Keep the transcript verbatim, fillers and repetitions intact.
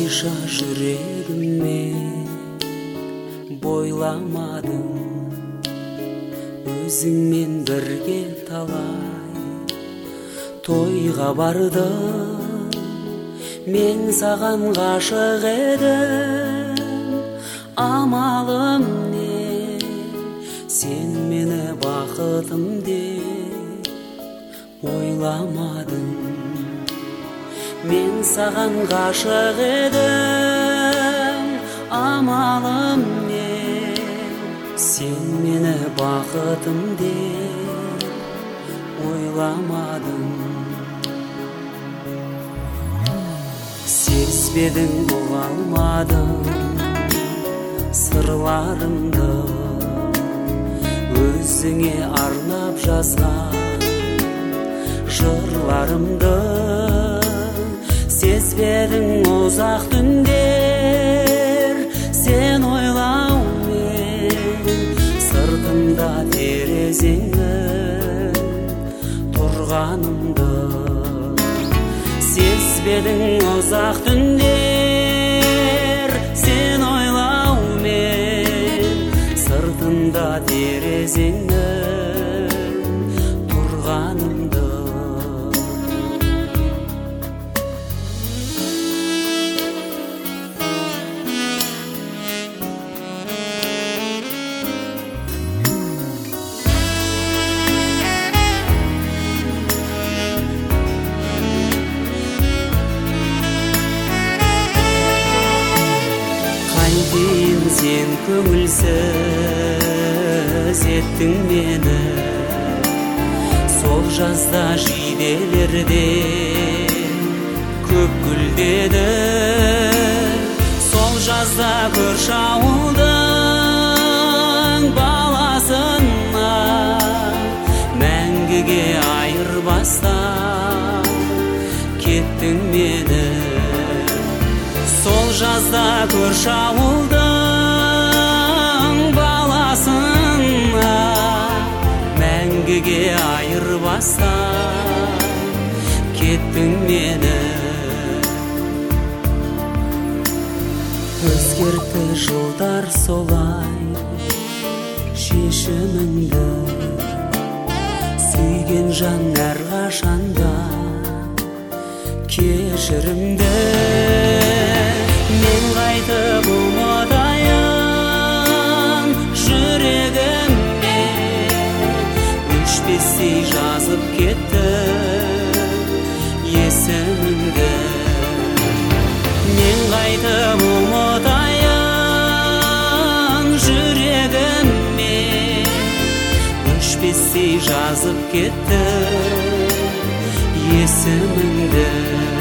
осылайша жүрегіме бойламадым, өзіңмен бірге талай тойға бардым. Мен саған ғашық едім, амалым не, сен мені бақытым деп ойламадың. Мен саған ғашық едім, амалым не, сен мені бақытым деп ойламадың. Сезбедің, ұға алмадың сырларымды, өзіңе арнап жазған жырларымды. Сезбедің ұзақ түндер сен ойлаумен, сыртымда терезеңнің тұрғанымды. Сезбедің ұзақ түндер сен ойлаумен, сыртымда терезеңнің тұрғанымды. Қайтейін сен көңілсіз еттің мені, сол жазда жиделерден көп гүлдеді. Сол жазда көрші ауылдың баласына мәңгіге айырбастан кеттің мені. Сол жазда көрші ауылдың баласына мәңгіге айырбастан кеттің мені. Өзгерті жылдар солай шешіміңді, сүйген жан әрқашанда кешірімді. Мен қайтып ұмытайын жүрегіме, өшпестей жазып кетті есіміңді. Мен қайтып ұмытайын жүрегіме, өшпестей жазып кетті есіміңді.